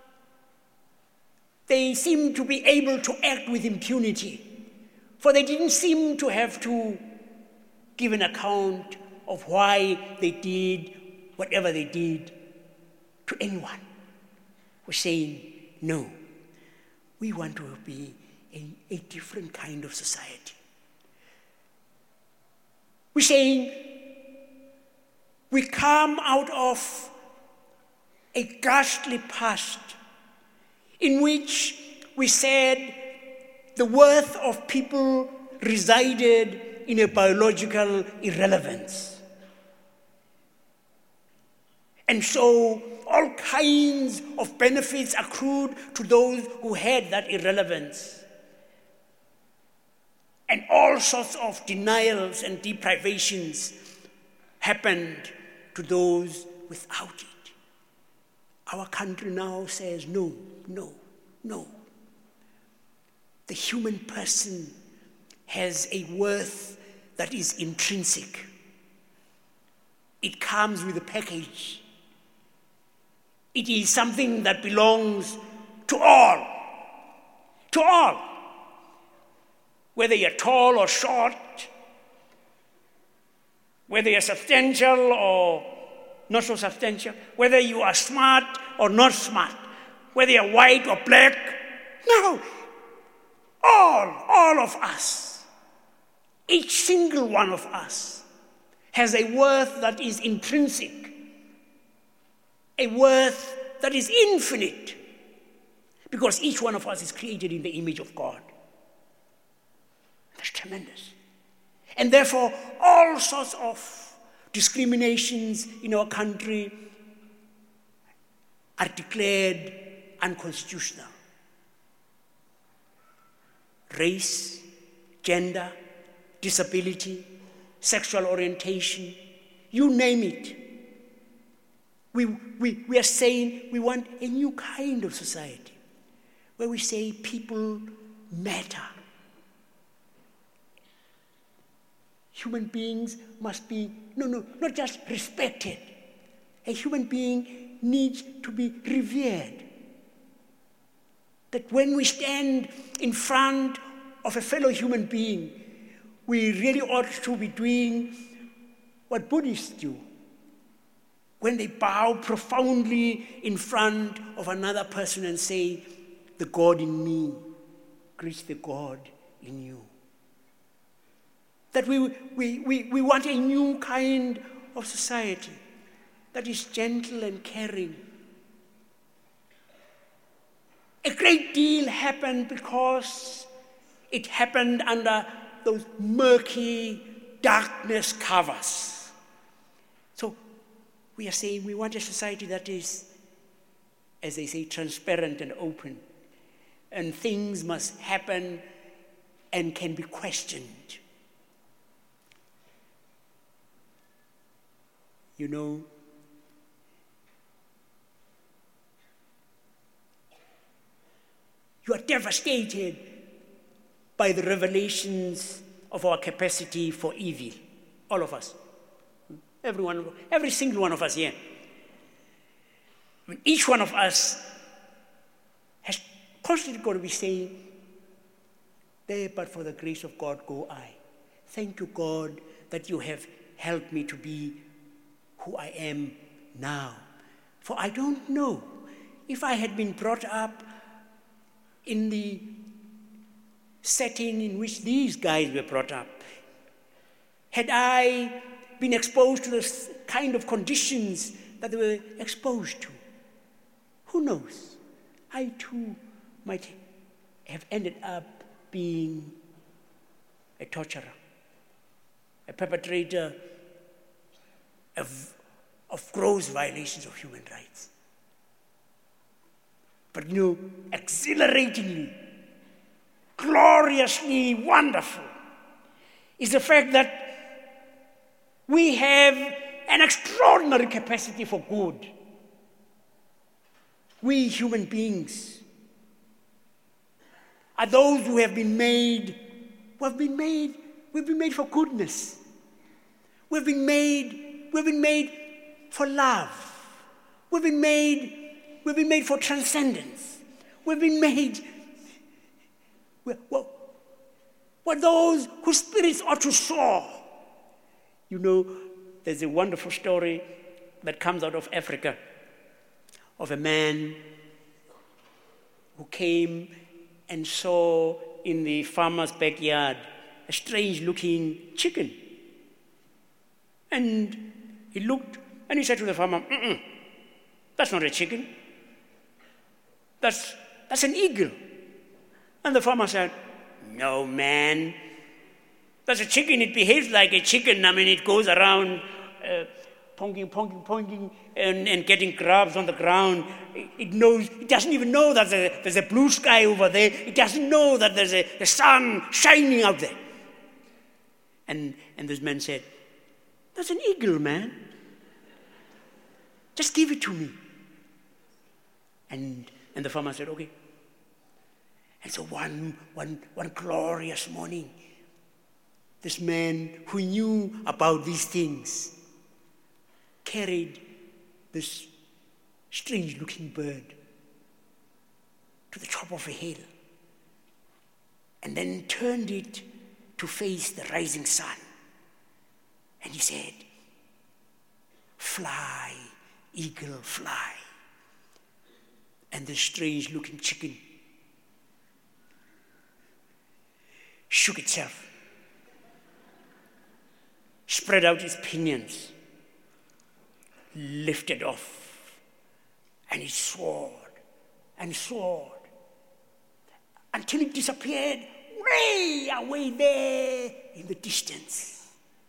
they seemed to be able to act with impunity, for they didn't seem to have to give an account of why they did whatever they did to anyone. We're saying, no, we want to be a, a different kind of society. We're saying we come out of a ghastly past in which we said the worth of people resided in a biological irrelevance. And so all kinds of benefits accrued to those who had that irrelevance. And all sorts of denials and deprivations happened to those without it. Our country now says, no, no, no. The human person has a worth that is intrinsic. It comes with a package. It is something that belongs to all. To all. Whether you're tall or short, whether you're substantial or not so substantial, whether you are smart or not smart, whether you're white or black. No, all, all of us, each single one of us has a worth that is intrinsic, a worth that is infinite, because each one of us is created in the image of God. That's tremendous. And therefore, all sorts of discriminations in our country are declared unconstitutional. Race, gender, disability, sexual orientation, you name it. We, we, we are saying we want a new kind of society where we say people matter. Human beings must be, no, no, not just respected. A human being needs to be revered. That when we stand in front of a fellow human being, we really ought to be doing what Buddhists do. When they bow profoundly in front of another person and say, the God in me greets the God in you. That we, we, we, we want a new kind of society that is gentle and caring. A great deal happened because it happened under those murky darkness covers. So we are saying we want a society that is, as they say, transparent and open. And things must happen and can be questioned. You know, you are devastated by the revelations of our capacity for evil. All of us. Everyone, every single one of us here. I mean, each one of us has constantly got to be saying, there but for the grace of God go I. Thank you, God, that you have helped me to be who I am now. For I don't know if I had been brought up in the setting in which these guys were brought up. Had I been exposed to the kind of conditions that they were exposed to, who knows? I too might have ended up being a torturer, a perpetrator of, of gross violations of human rights. But you know, exhilaratingly, gloriously wonderful is the fact that we have an extraordinary capacity for good. We human beings are those who have been made, who have been made, we've been made for goodness. We've been made, we've been made for love. We've been made, we've been made for transcendence. We've been made, we're, we're, we're those whose spirits ought to soar. You know, there's a wonderful story that comes out of Africa of a man who came and saw in the farmer's backyard a strange-looking chicken. And he looked and he said to the farmer, Mm-mm, that's not a chicken. That's, that's an eagle. And the farmer said, no, man. That's a chicken. It behaves like a chicken. I mean, it goes around uh, ponking, ponking, ponking, and, and getting grubs on the ground. It, it knows. It doesn't even know that there's a, there's a blue sky over there. It doesn't know that there's a, a sun shining out there. And, and this man said, that's an eagle, man. Just give it to me. And, and the farmer said, okay. And so one, one, one glorious morning, this man who knew about these things carried this strange-looking bird to the top of a hill and then turned it to face the rising sun. And he said, fly, eagle, fly. And the strange-looking chicken shook itself, spread out its pinions, lifted off, and it soared and soared until it disappeared way away there in the distance.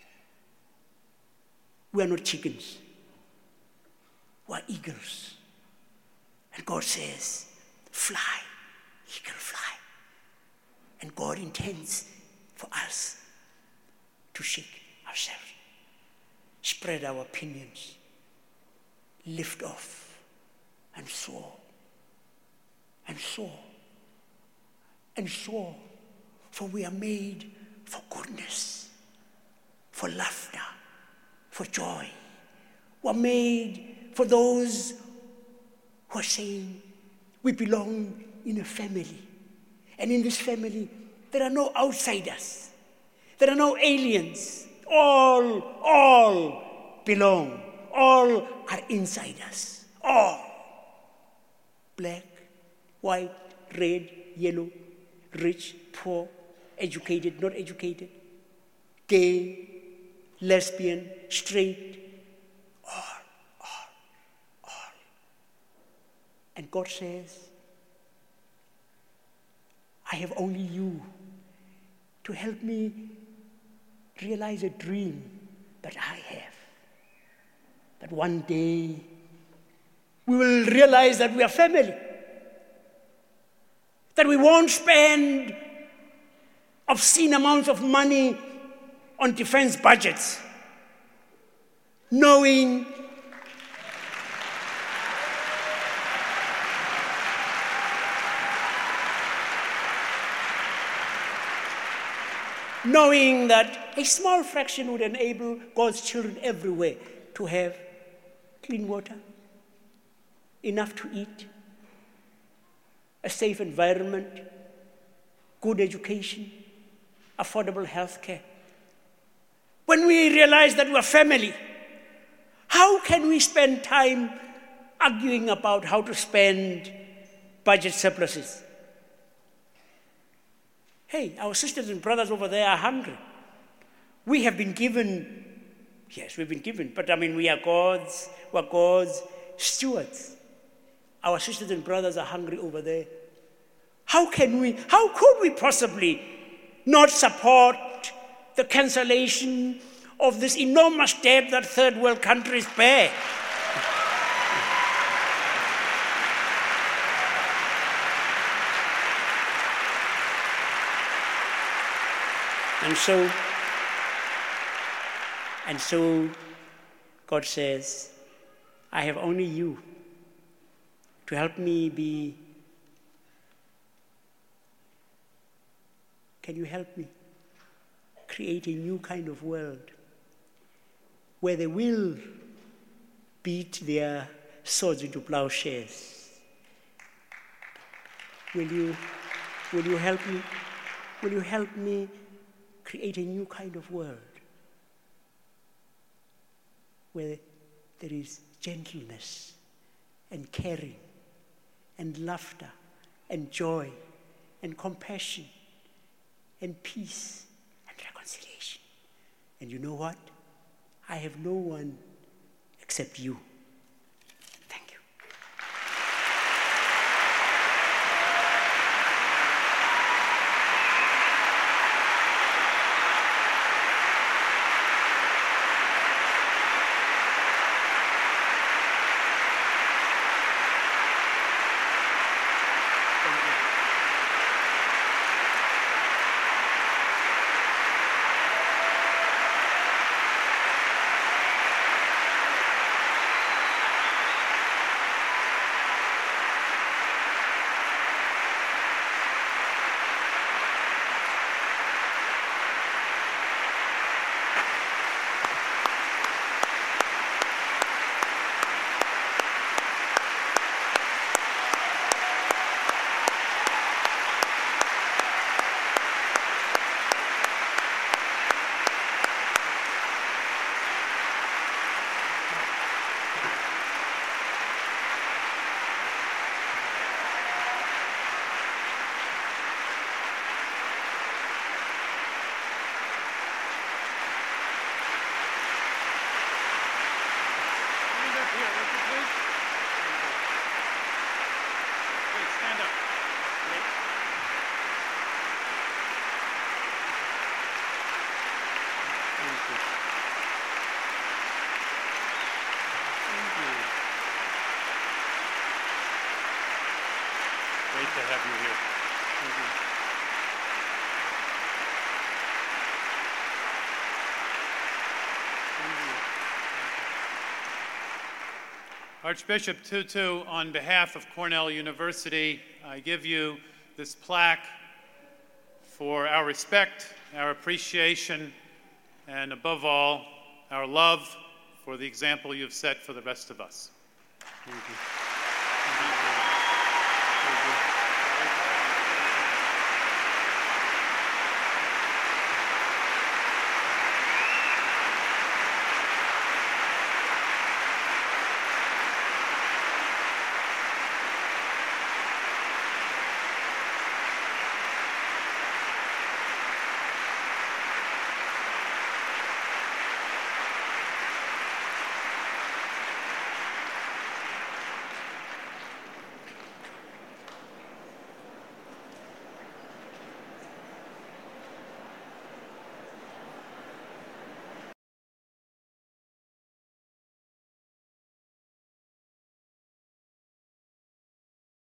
We are not chickens. We are eagles. And God says, fly, eagle, fly. And God intends for us to shake ourselves, spread our pinions, lift off, and soar, and soar, and soar. For we are made for goodness, for laughter, for joy. We are made for those who are saying we belong in a family. And in this family, there are no outsiders. There are no aliens. All, all belong. All are insiders. All. Black, white, red, yellow, rich, poor, educated, not educated, gay, lesbian, straight, all, all, all. And God says, I have only you to help me realize a dream that I have. That one day we will realize that we are family. That we won't spend obscene amounts of money on defense budgets. knowing knowing that a small fraction would enable God's children everywhere to have clean water, enough to eat, a safe environment, good education, affordable health care. When we realize that we're family, how can we spend time arguing about how to spend budget surpluses? Hey, our sisters and brothers over there are hungry. We have been given, yes, we've been given, but I mean, we are God's, we're God's stewards. Our sisters and brothers are hungry over there. How can we, how could we possibly not support the cancellation of this enormous debt that third world countries bear? And so, and so God says, I have only you to help me be. Can you help me create a new kind of world where they will beat their swords into plowshares? Will you, will you help me? Will you help me create a new kind of world where there is gentleness and caring and laughter and joy and compassion and peace and reconciliation? And you know what? I have no one except you. Thank you. Great to have you here. Thank you. Archbishop Tutu, on behalf of Cornell University, I give you this plaque for our respect, our appreciation, and above all, our love for the example you've set for the rest of us. Thank you.